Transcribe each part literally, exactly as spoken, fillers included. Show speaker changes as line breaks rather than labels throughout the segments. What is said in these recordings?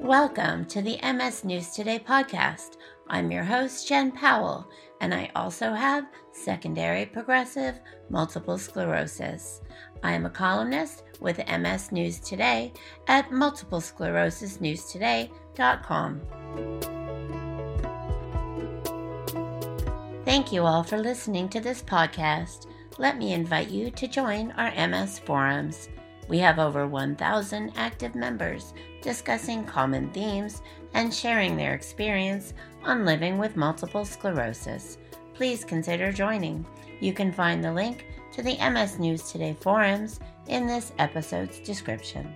Welcome to the M S News Today podcast. I'm your host, Jen Powell, and I also have secondary progressive multiple sclerosis. I am a columnist with M S News Today at multiple sclerosis news today dot com. Thank you all for listening to this podcast. Let me invite you to join our M S forums. We have over one thousand active members discussing common themes and sharing their experience on living with multiple sclerosis. Please consider joining. You can find the link to the M S News Today forums in this episode's description.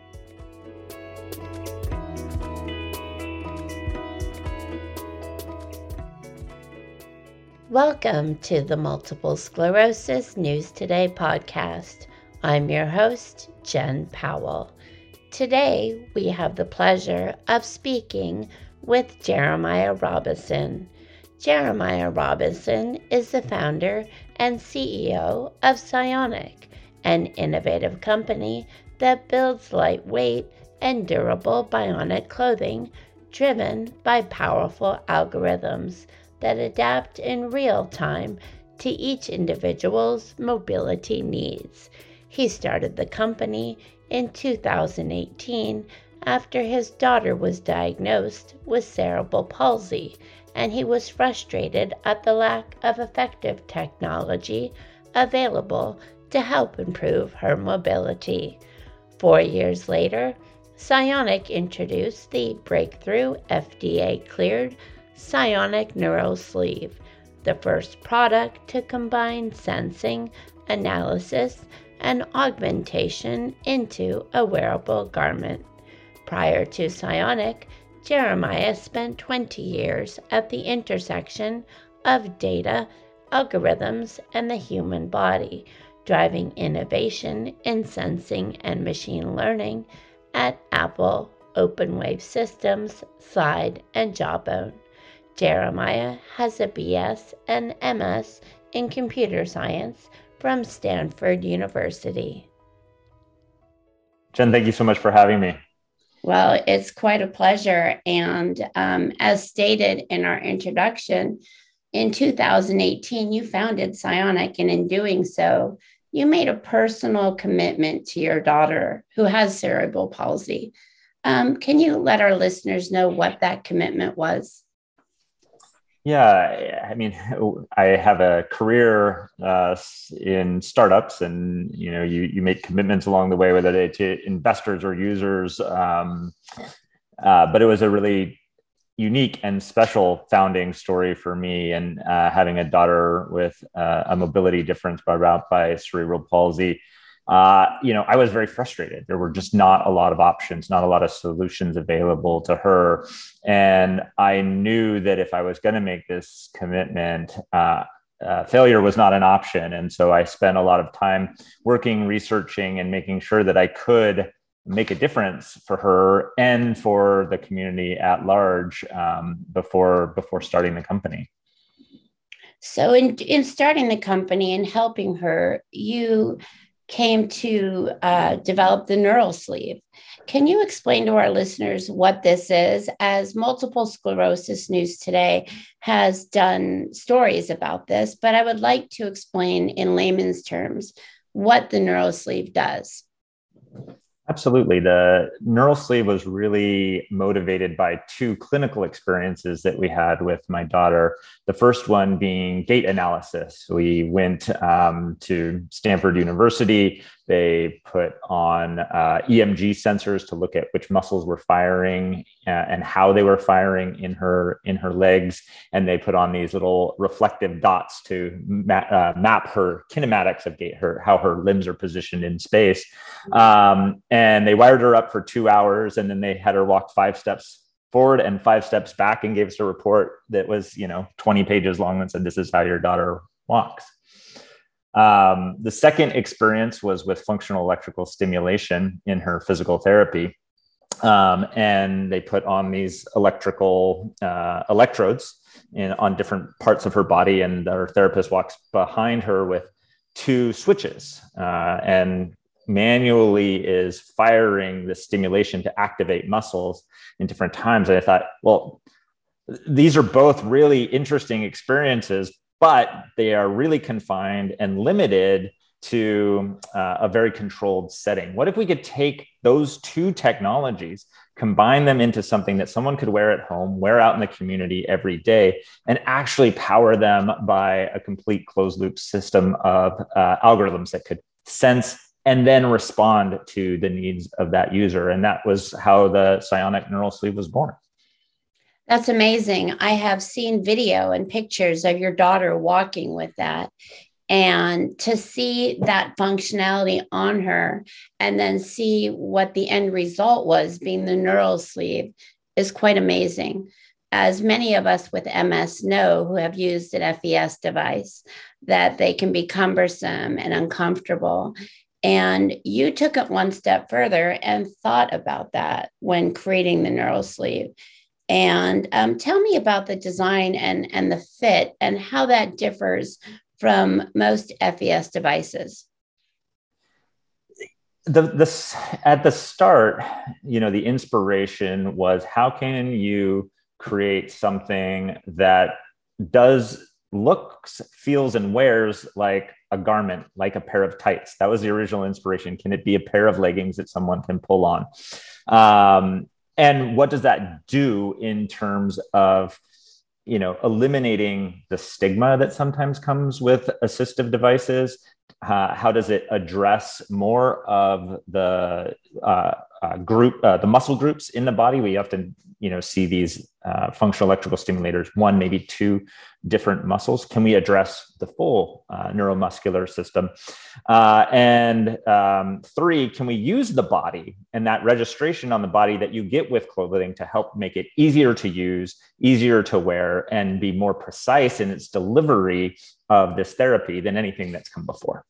Welcome to the Multiple Sclerosis News Today podcast. I'm your host, Jen Powell. Today, we have the pleasure of speaking with Jeremiah Robison. Jeremiah Robison is the founder and C E O of Psionic, an innovative company that builds lightweight and durable bionic clothing driven by powerful algorithms that adapt in real time to each individual's mobility needs. He started the company in two thousand eighteen after his daughter was diagnosed with cerebral palsy, and he was frustrated at the lack of effective technology available to help improve her mobility. Four years later, Psionic introduced the breakthrough F D A-cleared Psionic NeuroSleeve, the first product to combine sensing, analysis, and augmentation into a wearable garment. Prior to Psionic, Jeremiah spent twenty years at the intersection of data, algorithms, and the human body, driving innovation in sensing and machine learning at Apple, OpenWave Systems, Slide, and Jawbone. Jeremiah has a B S and M S in computer science from Stanford University.
Jen, thank you so much for having me.
Well, it's quite a pleasure. And um, as stated in our introduction, in two thousand eighteen, you founded Psionic, and in doing so, you made a personal commitment to your daughter who has cerebral palsy. Um, can you let our listeners know what that commitment was?
Yeah, I mean, I have a career uh, in startups, and you know, you you make commitments along the way, whether they're to investors or users. Um, uh, but it was a really unique and special founding story for me, and uh, having a daughter with uh, a mobility difference brought about by cerebral palsy. Uh, you know, I was very frustrated. There were just not a lot of options, not a lot of solutions available to her. And I knew that if I was going to make this commitment, uh, uh, failure was not an option. And so I spent a lot of time working, researching, and making sure that I could make a difference for her and for the community at large um, before, before starting the company.
So in, in starting the company and helping her, you came to uh, develop the NeuroSleeve. Can you explain to our listeners what this is, as Multiple Sclerosis News Today has done stories about this, but I would like to explain in layman's terms what the NeuroSleeve does.
Absolutely. The NeuroSleeve was really motivated by two clinical experiences that we had with my daughter. The first one being gait analysis. We went um, to Stanford University. They put on uh, E M G sensors to look at which muscles were firing uh, and how they were firing in her in her legs. And they put on these little reflective dots to ma- uh, map her kinematics of gait, her how her limbs are positioned in space. Um, and they wired her up for two hours, and then they had her walk five steps forward and five steps back, and gave us a report that was, you know, twenty pages long and said, "This is how your daughter walks." Um, the second experience was with functional electrical stimulation in her physical therapy. Um, and they put on these electrical uh, electrodes in, on different parts of her body, and our therapist walks behind her with two switches. Uh, and manually is firing the stimulation to activate muscles in different times. And I thought, well, these are both really interesting experiences, but they are really confined and limited to uh, a very controlled setting. What if we could take those two technologies, combine them into something that someone could wear at home, wear out in the community every day, and actually power them by a complete closed loop system of uh, algorithms that could sense and then respond to the needs of that user? And that was how the Psionic Neural Sleeve was born.
That's amazing. I have seen video and pictures of your daughter walking with that. And to see that functionality on her and then see what the end result was being the neural sleeve is quite amazing. As many of us with M S know who have used an F E S device, that they can be cumbersome and uncomfortable. And you took it one step further and thought about that when creating the neural sleeve. And um, tell me about the design and, and the fit and how that differs from most F E S devices.
The, this at the start, you know, the inspiration was, how can you create something that does looks, feels, and wears like a garment, like a pair of tights? That was the original inspiration. Can it be a pair of leggings that someone can pull on? Um, and what does that do in terms of, you know, eliminating the stigma that sometimes comes with assistive devices? Uh, how does it address more of the uh, uh, group, uh, the muscle groups in the body? We often, you know, see these uh, functional electrical stimulators, one, maybe two different muscles. Can we address the full uh, neuromuscular system? Uh, and um, three, can we use the body and that registration on the body that you get with clothing to help make it easier to use, easier to wear, and be more precise in its delivery of this therapy than anything that's come before?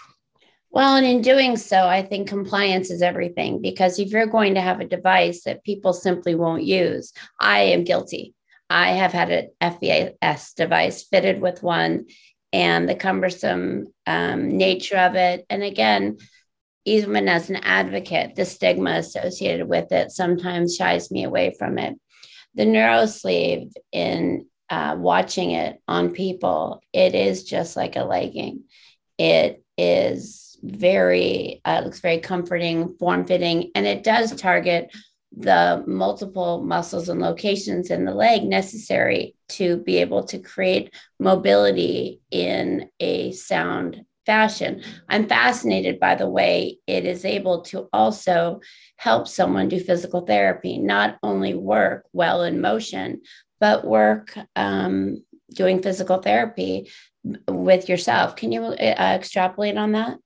Well, and in doing so, I think compliance is everything, because if you're going to have a device that people simply won't use, I am guilty. I have had an F E S device fitted with one, and the cumbersome um, nature of it. And again, even as an advocate, the stigma associated with it sometimes shies me away from it. The NeuroSleeve, in uh, watching it on people, it is just like a legging. It is very, uh, looks very comforting, form fitting, and it does target the multiple muscles and locations in the leg necessary to be able to create mobility in a sound fashion. I'm fascinated by the way it is able to also help someone do physical therapy, not only work well in motion, but work um, doing physical therapy with yourself. Can you uh, extrapolate on that?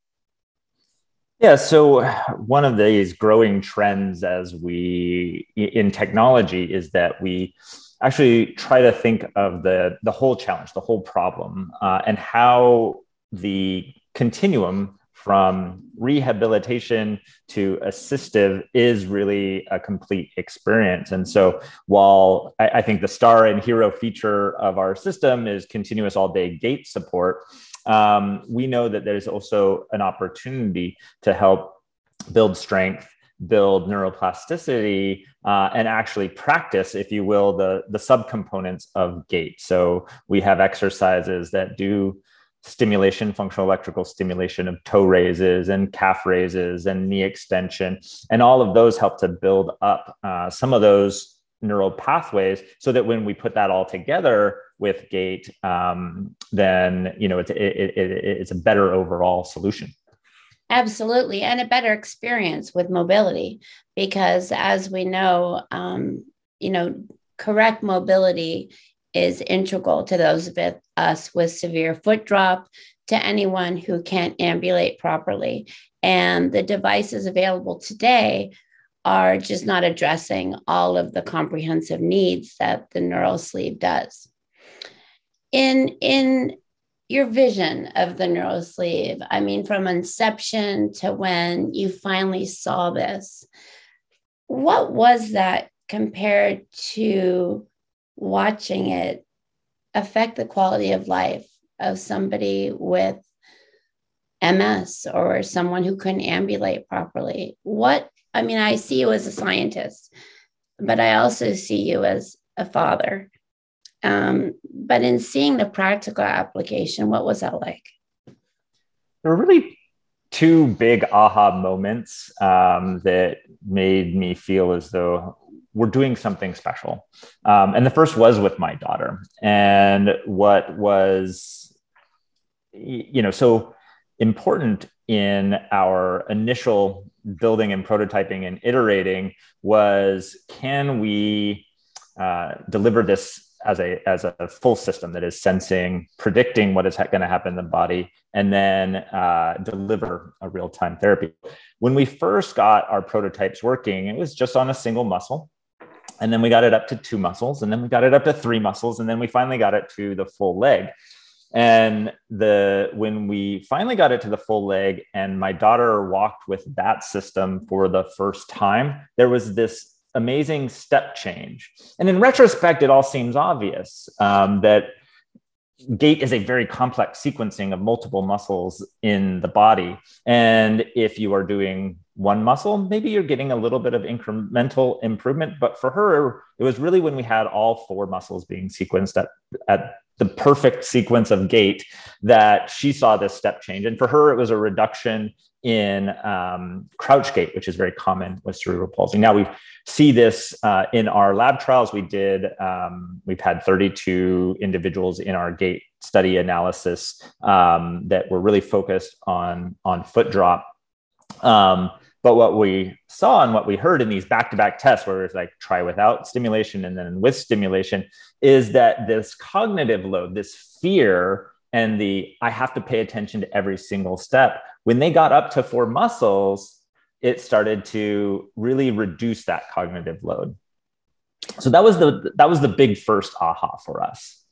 Yeah, so one of these growing trends as we in technology is that we actually try to think of the the whole challenge, the whole problem, uh, and how the continuum from rehabilitation to assistive is really a complete experience. And so while I, I think the star and hero feature of our system is continuous all day gait support, um, we know that there's also an opportunity to help build strength, build neuroplasticity, uh, and actually practice, if you will, the, the subcomponents of gait. So we have exercises that do stimulation, functional electrical stimulation of toe raises and calf raises and knee extension. And all of those help to build up uh, some of those neural pathways so that when we put that all together with gait, um, then, you know, it's, it, it, it, it's a better overall solution.
Absolutely. And a better experience with mobility, because as we know, um, you know, correct mobility is integral to those of us with severe foot drop, to anyone who can't ambulate properly. And the devices available today are just not addressing all of the comprehensive needs that the neural sleeve does. In, in your vision of the neural sleeve, I mean, from inception to when you finally saw this, what was that compared to watching it affect the quality of life of somebody with M S or someone who couldn't ambulate properly? What, I mean, I see you as a scientist, but I also see you as a father. Um, but in seeing the practical application, what was that like?
There were really two big aha moments um, that made me feel as though we're doing something special. Um, and the first was with my daughter. And what was, you know, so important in our initial building and prototyping and iterating was, can we uh, deliver this as a as a full system that is sensing, predicting what is ha- going to happen in the body, and then uh, deliver a real time therapy. When we first got our prototypes working, it was just on a single muscle, and then we got it up to two muscles, and then we got it up to three muscles, and then we finally got it to the full leg. And the when we finally got it to the full leg, and my daughter walked with that system for the first time, there was this amazing step change. And in retrospect, it all seems obvious um, that gait is a very complex sequencing of multiple muscles in the body. And if you are doing one muscle, maybe you're getting a little bit of incremental improvement. But for her, it was really when we had all four muscles being sequenced at, at the perfect sequence of gait that she saw this step change. And for her, it was a reduction in um, crouch gait, which is very common with cerebral palsy. Now we see this uh, in our lab trials. We did, um, we've had thirty-two individuals in our gait study analysis um, that were really focused on, on foot drop. Um, but what we saw and what we heard in these back-to-back tests, where it's like try without stimulation and then with stimulation, is that this cognitive load, this fear, and the I have to pay attention to every single step, when they got up to four muscles, it started to really reduce that cognitive load. So that was the that was the big first aha for us.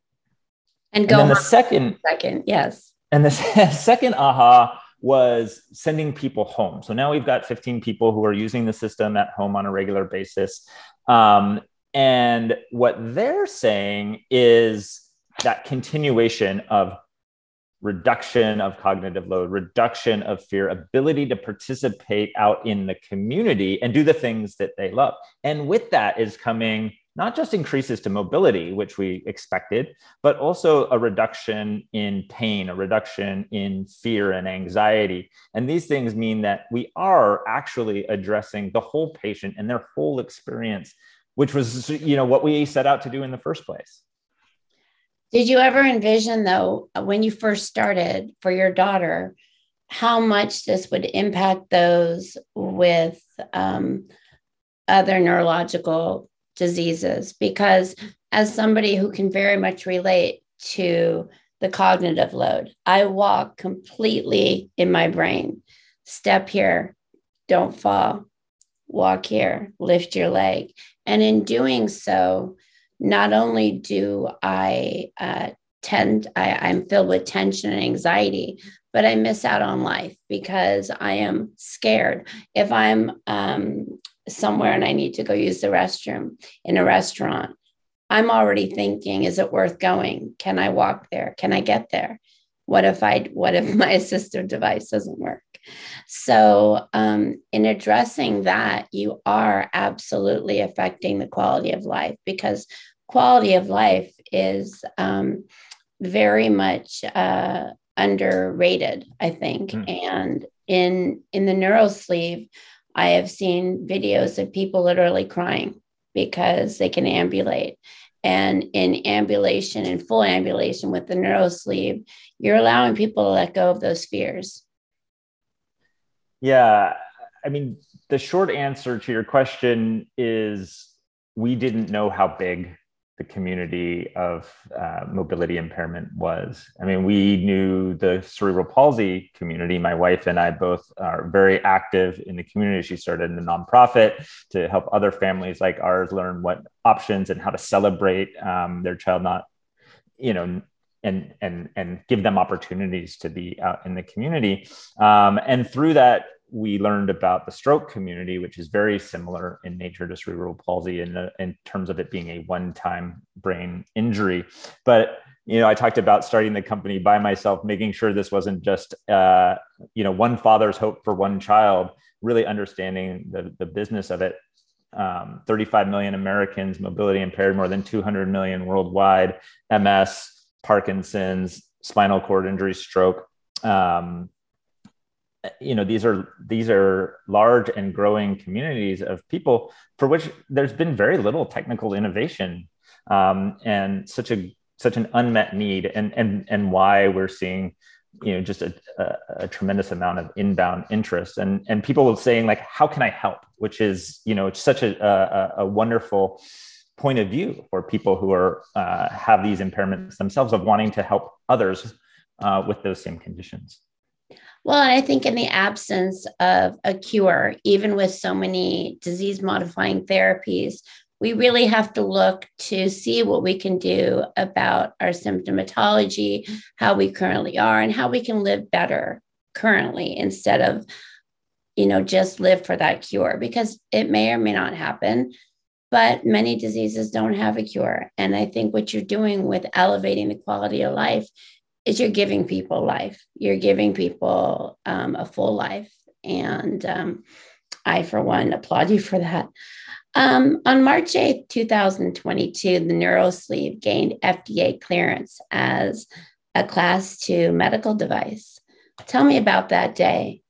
And
And
go
then the
on
second,
second, yes.
and the second aha was sending people home. So now we've got fifteen people who are using the system at home on a regular basis. Um, and what they're saying is that continuation of reduction of cognitive load, reduction of fear, ability to participate out in the community and do the things that they love. And with that is coming not just increases to mobility, which we expected, but also a reduction in pain, a reduction in fear and anxiety. And these things mean that we are actually addressing the whole patient and their whole experience, which was, you know, what we set out to do in the first place.
Did you ever envision, though, when you first started for your daughter, how much this would impact those with um, other neurological diseases? Because as somebody who can very much relate to the cognitive load, I walk completely in my brain. Step here, don't fall. Walk here, lift your leg. And in doing so, not only do I uh, tend, I, I'm filled with tension and anxiety, but I miss out on life because I am scared. If I'm um, somewhere and I need to go use the restroom in a restaurant, I'm already thinking, is it worth going? Can I walk there? Can I get there? What if I, what if my assistive device doesn't work? So um, in addressing that, you are absolutely affecting the quality of life, because quality of life is um, very much uh, underrated, I think. Mm. And in in the NeuroSleeve, I have seen videos of people literally crying because they can ambulate. And in ambulation and full ambulation with the NeuroSleeve, you're allowing people to let go of those fears.
Yeah, I mean, the short answer to your question is we didn't know how big the community of uh, mobility impairment was. I mean, we knew the cerebral palsy community. My wife and I both are very active in the community. She started a nonprofit to help other families like ours learn what options and how to celebrate um, their child not, you know, and and and give them opportunities to be out in the community. Um, and through that, we learned about the stroke community, which is very similar in nature to cerebral palsy in, the, in terms of it being a one-time brain injury. But you know, I talked about starting the company by myself, making sure this wasn't just, uh, you know, one father's hope for one child, really understanding the, the business of it. Um, thirty-five million Americans mobility impaired, more than two hundred million worldwide, M S, Parkinson's, spinal cord injury, stroke. Um, you know, these are these are large and growing communities of people for which there's been very little technical innovation, um, and such a such an unmet need, and and and why we're seeing, you know, just a, a, a tremendous amount of inbound interest, and and people saying like, how can I help? Which is, you know, it's such a a, a wonderful point of view for people who are uh, have these impairments themselves, of wanting to help others uh, with those same conditions.
Well, I think in the absence of a cure, even with so many disease modifying therapies, we really have to look to see what we can do about our symptomatology, how we currently are, and how we can live better currently instead of, you know, just live for that cure, because it may or may not happen. But many diseases don't have a cure. And I think what you're doing with elevating the quality of life is you're giving people life. You're giving people um, a full life. And um, I, for one, applaud you for that. Um, on March eighth, twenty twenty-two, the NeuroSleeve gained F D A clearance as a class two medical device. Tell me about that day.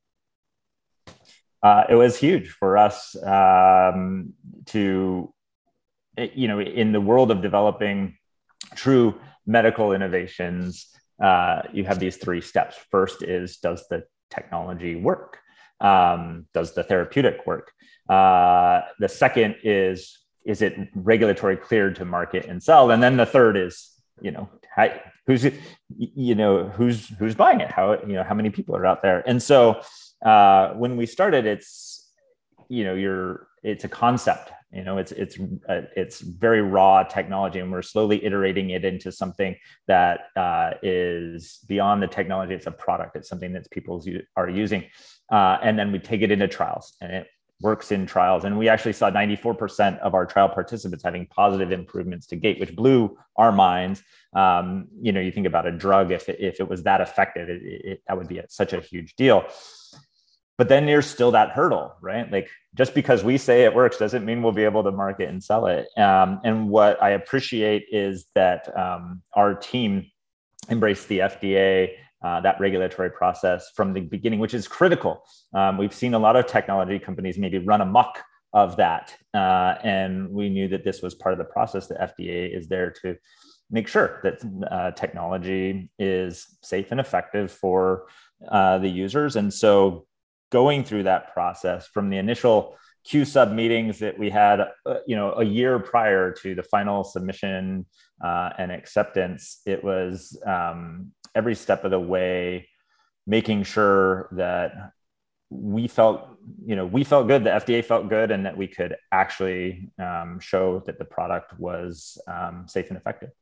Uh, it was huge for us, um, to, you know, in the world of developing true medical innovations, uh, you have these three steps. First is, does the technology work? Um, does the therapeutic work? Uh, the second is, is it regulatory cleared to market and sell? And then the third is, you know, how, who's, you know, who's, who's buying it? How, you know, how many people are out there? And so uh, when we started, it's, you know, you're, it's a concept, you know, it's, it's, uh, it's very raw technology, and we're slowly iterating it into something that uh, is beyond the technology. It's a product. It's something that people are using. Uh, and then we take it into trials, and it works in trials. And we actually saw ninety-four percent of our trial participants having positive improvements to gait, which blew our minds. Um, you know, you think about a drug, if it, if it was that effective, it, it, that would be a, such a huge deal. But then there's still that hurdle, right? Like, just because we say it works doesn't mean we'll be able to market and sell it. Um, and what I appreciate is that um, our team embraced the F D A, uh, that regulatory process from the beginning, which is critical. Um, we've seen a lot of technology companies maybe run amok of that. Uh, and we knew that this was part of the process. The F D A is there to make sure that uh, technology is safe and effective for uh, the users. And so going through that process from the initial Q sub meetings that we had, uh, you know, a year prior to the final submission uh, and acceptance, it was um, every step of the way making sure that we felt, you know, we felt good, the F D A felt good, and that we could actually um, show that the product was um, safe and effective.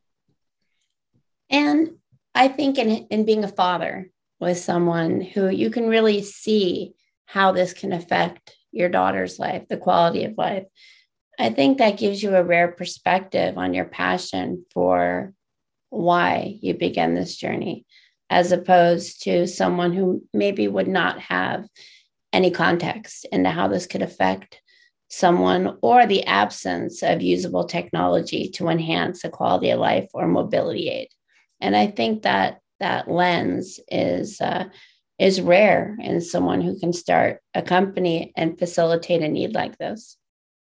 And I think in, in being a father with someone who you can really see how this can affect your daughter's life, the quality of life, I think that gives you a rare perspective on your passion for why you began this journey, as opposed to someone who maybe would not have any context into how this could affect someone, or the absence of usable technology to enhance the quality of life or mobility aid. And I think that that lens is uh, is rare in someone who can start a company and facilitate a need like this.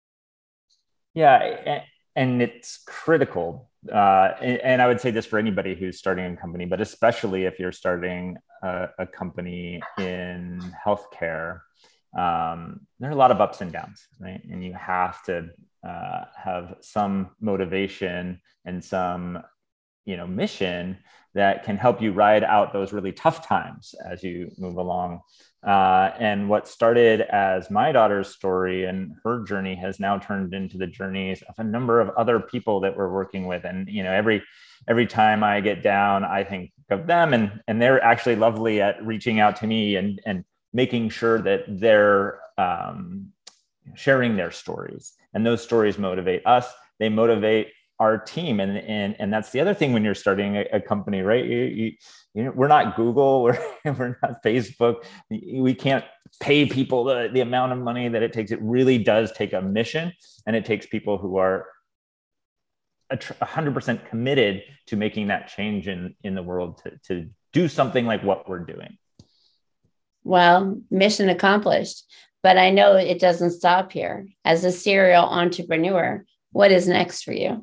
Yeah, and it's critical. Uh, and, and I would say this for anybody who's starting a company, but especially if you're starting a, a company in healthcare, um, there are a lot of ups and downs, right? And you have to uh, have some motivation and some, you know, mission that can help you ride out those really tough times as you move along. Uh, and what started as my daughter's story and her journey has now turned into the journeys of a number of other people that we're working with. And, you know, every every time I get down, I think of them, and and they're actually lovely at reaching out to me and and making sure that they're um, sharing their stories. And those stories motivate us. They motivate our team. And, and, and that's the other thing when you're starting a, a company, right? You, you, you know, we're not Google, we're, we're not Facebook. We can't pay people the, the amount of money that it takes. It really does take a mission, and it takes people who are one hundred percent committed to making that change in, in the world to, to do something like what we're doing.
Well, mission accomplished. But I know it doesn't stop here. As a serial entrepreneur, what is next for you?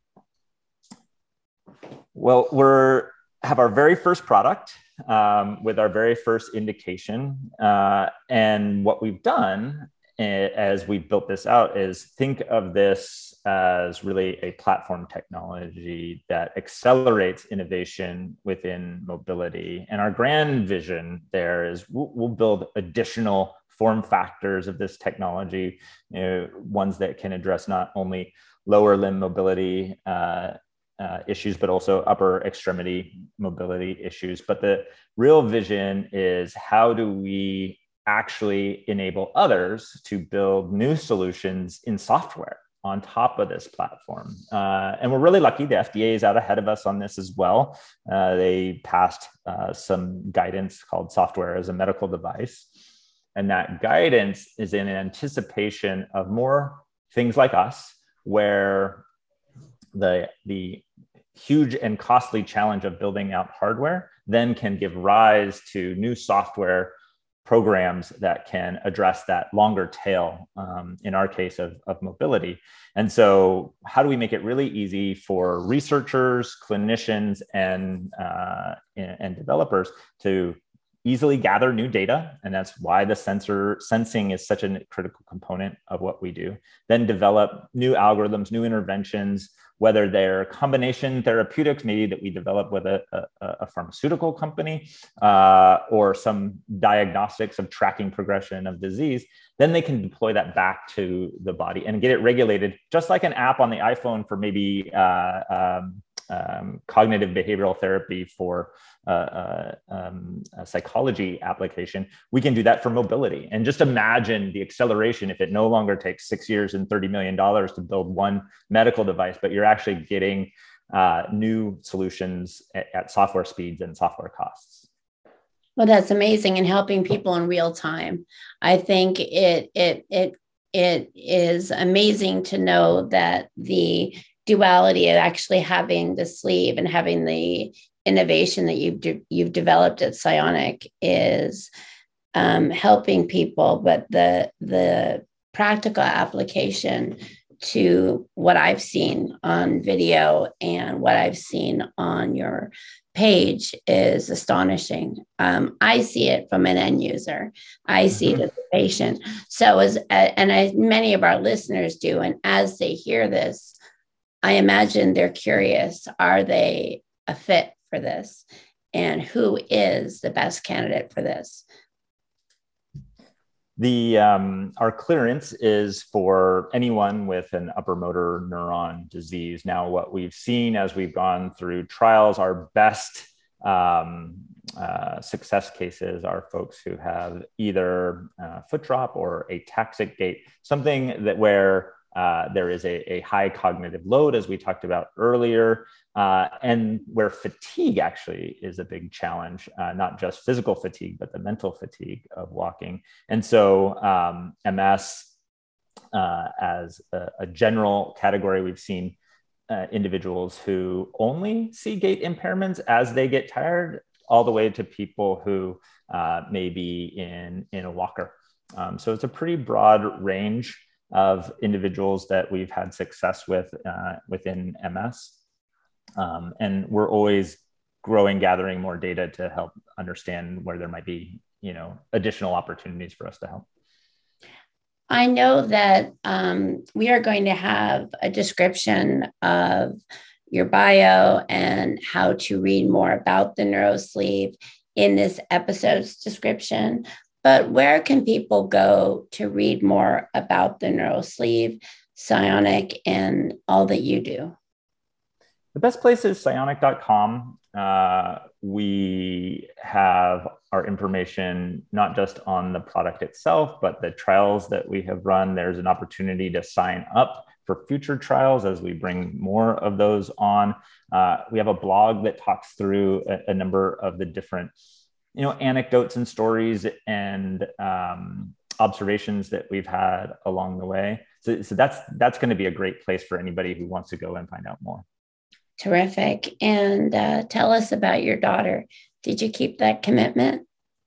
Well, we're have our very first product um, with our very first indication. Uh, and what we've done as we've built this out is think of this as really a platform technology that accelerates innovation within mobility. And our grand vision there is we'll, we'll build additional form factors of this technology, you know, ones that can address not only lower limb mobility uh, uh, issues, but also upper extremity mobility issues. But the real vision is how do we actually enable others to build new solutions in software on top of this platform. Uh, and we're really lucky. The F D A is out ahead of us on this as well. Uh, they passed uh, some guidance called software as a medical device. And that guidance is in anticipation of more things like us, where the, the huge and costly challenge of building out hardware then can give rise to new software programs that can address that longer tail, um, in our case of, of mobility. And so how do we make it really easy for researchers, clinicians, and, uh, and developers to easily gather new data? And that's why the sensor sensing is such a critical component of what we do. Then develop new algorithms, new interventions, whether they're combination therapeutics, maybe that we develop with a, a, a pharmaceutical company, uh, or some diagnostics of tracking progression of disease, then they can deploy that back to the body and get it regulated, just like an app on the iPhone for maybe uh, um, um, cognitive behavioral therapy for uh, uh, um, a psychology application. We can do that for mobility. And just imagine the acceleration if it no longer takes six years and thirty million dollars to build one medical device, but you're actually getting uh, new solutions at, at software speeds and software costs.
Well, that's amazing, and helping people in real time. I think it it it it is amazing to know that the duality of actually having the sleeve and having the innovation that you've de- you've developed at Psyonic is um, helping people, but the the practical application to what I've seen on video and what I've seen on your page is astonishing. Um, I see it from an end user. I see it as a patient. So as and as many of our listeners do, and as they hear this, I imagine they're curious. Are they a fit for this? And who is the best candidate for this?
The um, our clearance is for anyone with an upper motor neuron disease. Now, what we've seen as we've gone through trials, our best um, uh, success cases are folks who have either uh, foot drop or ataxic gait, something that where uh, there is a, a high cognitive load, as we talked about earlier, uh, and where fatigue actually is a big challenge, uh, not just physical fatigue, but the mental fatigue of walking. And so um, M S, uh, as a, a general category, we've seen uh, individuals who only see gait impairments as they get tired, all the way to people who uh, may be in, in a walker. Um, so it's a pretty broad range of individuals that we've had success with uh, within M S. Um, and we're always growing, gathering more data to help understand where there might be, you know, additional opportunities for us to help.
I know that um, we are going to have a description of your bio and how to read more about the NeuroSleeve in this episode's description. But where can people go to read more about the NeuroSleeve, Psyonic, and all that you do?
The best place is psyonic dot com. Uh, we have our information not just on the product itself, but the trials that we have run. There's an opportunity to sign up for future trials as we bring more of those on. Uh, we have a blog that talks through a, a number of the different, you know, anecdotes and stories and um, observations that we've had along the way. So, so that's that's going to be a great place for anybody who wants to go and find out more.
Terrific. And uh, tell us about your daughter. Did you keep that commitment?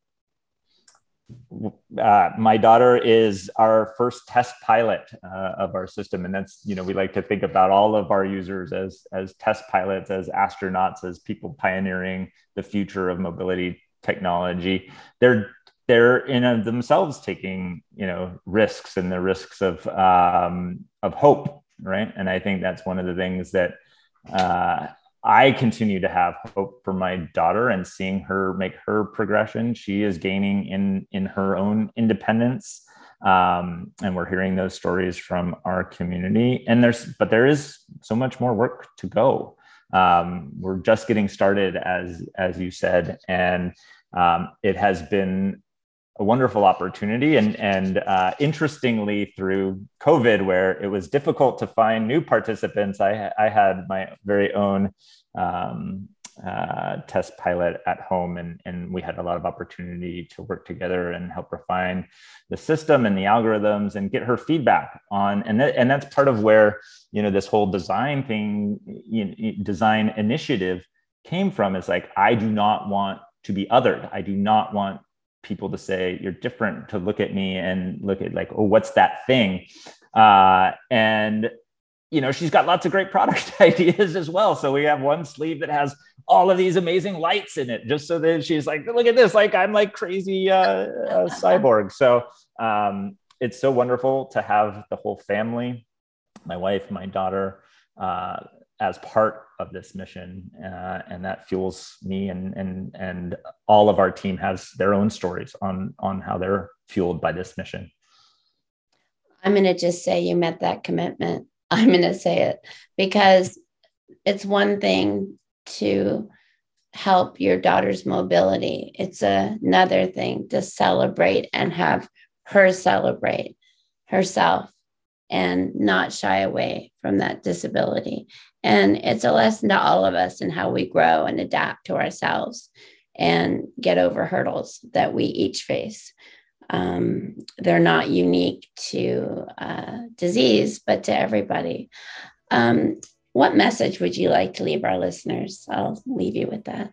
Uh, my daughter is our first test pilot uh, of our system. And that's, you know, we like to think about all of our users as, as test pilots, as astronauts, as people pioneering the future of mobility technology. They're they're in a, themselves taking, you know, risks and the risks of um, of hope, right? And I think that's one of the things that uh, I continue to have hope for my daughter and seeing her make her progression. She is gaining in in her own independence, um, and we're hearing those stories from our community. And there's, but there is so much more work to go. Um, we're just getting started, as as you said, and um, it has been a wonderful opportunity. And, and uh, interestingly, through COVID, where it was difficult to find new participants, I, I had my very own um, uh, test pilot at home, and, and we had a lot of opportunity to work together and help refine the system and the algorithms and get her feedback on. And, that, and that's part of where, you know, this whole design thing, you know, design initiative came from. Is like, I do not want to be othered. I do not want people to say you're different, to look at me and look at like, oh, what's that thing? Uh, and, you know, she's got lots of great product ideas as well. So we have one sleeve that has all of these amazing lights in it, just so that she's like, look at this, like I'm like crazy uh, uh, cyborg. So um, it's so wonderful to have the whole family, my wife, my daughter, uh, as part of this mission, uh, and that fuels me, and and and all of our team has their own stories on on how they're fueled by this mission.
I'm going to just say you met that commitment. I'm going to say it because it's one thing to help your daughter's mobility. It's another thing to celebrate and have her celebrate herself and not shy away from that disability. And it's a lesson to all of us in how we grow and adapt to ourselves and get over hurdles that we each face. Um, they're not unique to uh, disease, but to everybody. Um, what message would you like to leave our listeners? I'll leave you with that.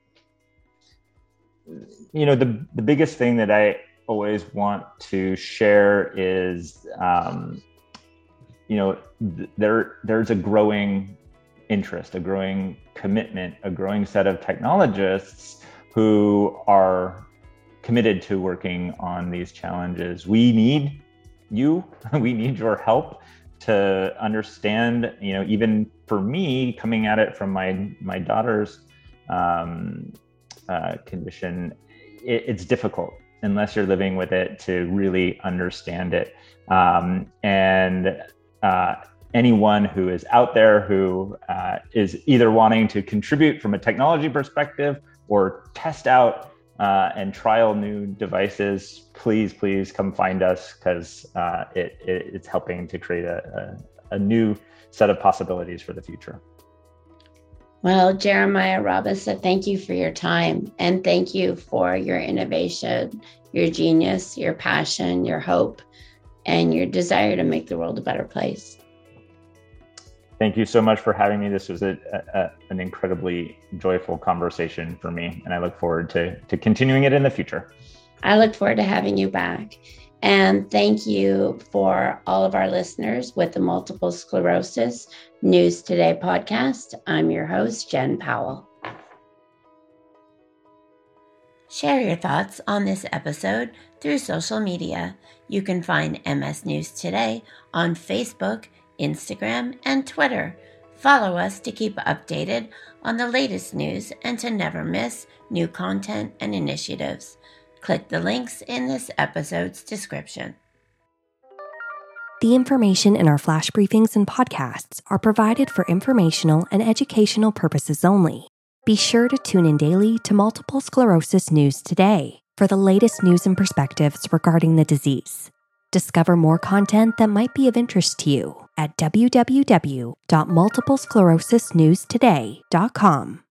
You know, the, the biggest thing that I always want to share is, um, you know, th- there there's a growing interest, a growing commitment, a growing set of technologists who are committed to working on these challenges. We need you, we need your help to understand, you know, even for me coming at it from my, my daughter's um, uh, condition, it, it's difficult unless you're living with it to really understand it. Um, and uh, anyone who is out there who uh, is either wanting to contribute from a technology perspective or test out uh, and trial new devices, please, please come find us, because uh, it, it, it's helping to create a, a, a new set of possibilities for the future.
Well, Jeremiah Rabassa, thank you for your time, and thank you for your innovation, your genius, your passion, your hope, and your desire to make the world a better place.
Thank you so much for having me. This was a, a, an incredibly joyful conversation for me, and I look forward to, to continuing it in the future.
I look forward to having you back. And thank you for all of our listeners with the Multiple Sclerosis News Today podcast. I'm your host, Jen Powell. Share your thoughts on this episode through social media. You can find M S News Today on Facebook, Instagram, and Twitter. Follow us to keep updated on the latest news and to never miss new content and initiatives. Click the links in this episode's description.
The information in our flash briefings and podcasts are provided for informational and educational purposes only. Be sure to tune in daily to Multiple Sclerosis News Today for the latest news and perspectives regarding the disease. Discover more content that might be of interest to you at w w w dot multiple sclerosis news today dot com.